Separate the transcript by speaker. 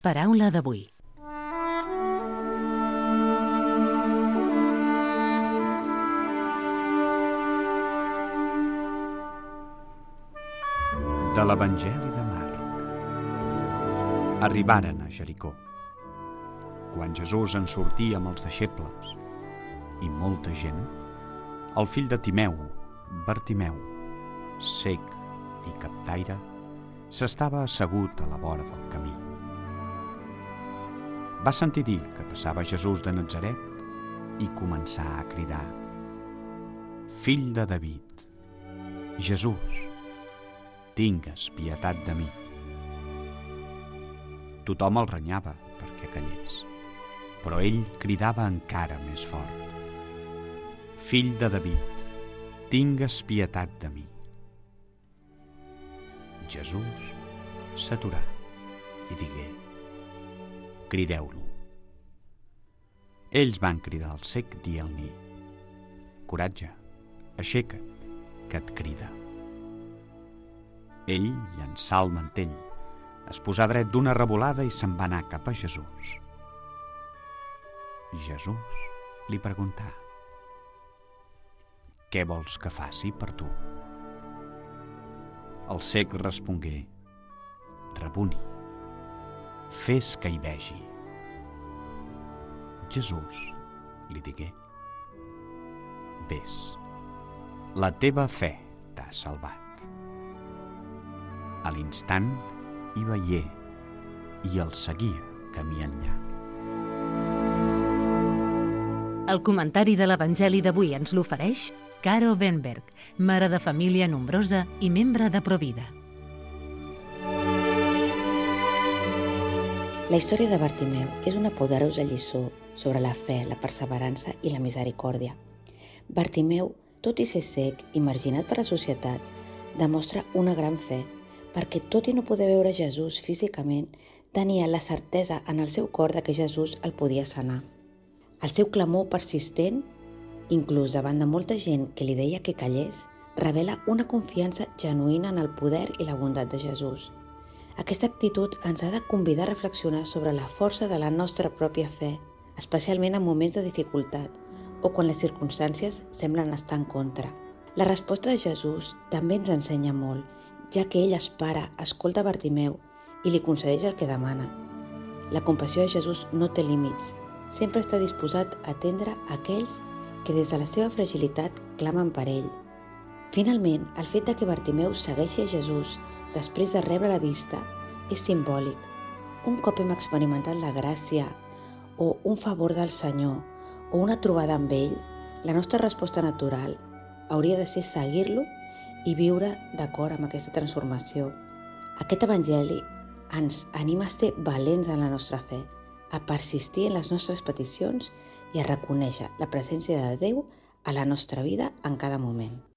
Speaker 1: Paraula d'avui.
Speaker 2: De l'Evangeli de Marc. Arribaren a Jericó. Quan Jesús en sortia amb els deixebles i molta gent, el fill de Timeu, Bartimeu, cec i captaire, s'estava assegut a la vora del camí. Va sentir dir que passava Jesús de Natzaret i començà a cridar: «Fill de David, Jesús, tingues pietat de mi». Tothom el renyava perquè callés, però ell cridava encara més fort: «Fill de David, tingues pietat de mi». Jesús s'aturà i digué: «Crideu-lo». Ells van cridar al cec dient-li: «Coratge, aixeca't, que et crida». Ell llançà el mantell, es posà dret d'una revolada i se'n va anar cap a Jesús. Jesús li preguntà: «Què vols que faci per tu?» El cec respongué: «Rabuni, fes que hi vegi». Jesús li digué: «Ves, la teva fe t'ha salvat». A l'instant hi veié i el seguia camí enllà.
Speaker 1: El comentari de l'Evangeli d'avui ens l'ofereix Caro Benberg, mare de família nombrosa i membre de Provida.
Speaker 3: La història de Bartimeu és una poderosa lliçó sobre la fe, la perseverança i la misericòrdia. Bartimeu, tot i ser cec i marginat per la societat, demostra una gran fe, perquè tot i no poder veure Jesús físicament, tenia la certesa en el seu cor de que Jesús el podia sanar. El seu clamor persistent, inclús davant de molta gent que li deia que callés, revela una confiança genuïna en el poder i la bondat de Jesús. Aquesta actitud ens ha de convidar a reflexionar sobre la força de la nostra pròpia fe, especialment en moments de dificultat o quan les circumstàncies semblen estar en contra. La resposta de Jesús també ens ensenya molt, ja que ell espera, escolta Bartimeu i li concedeix el que demana. La compassió de Jesús no té límits, sempre està disposat a atendre aquells que des de la seva fragilitat clamen per ell. Finalment, el fet que Bartimeu segueixi a Jesús després de rebre la vista és simbòlic. Un cop hem experimentat la gràcia o un favor del Senyor o una trobada amb ell, la nostra resposta natural hauria de ser seguir-lo i viure d'acord amb aquesta transformació. Aquest Evangeli ens anima a ser valents en la nostra fe, a persistir en les nostres peticions i a reconèixer la presència de Déu a la nostra vida en cada moment.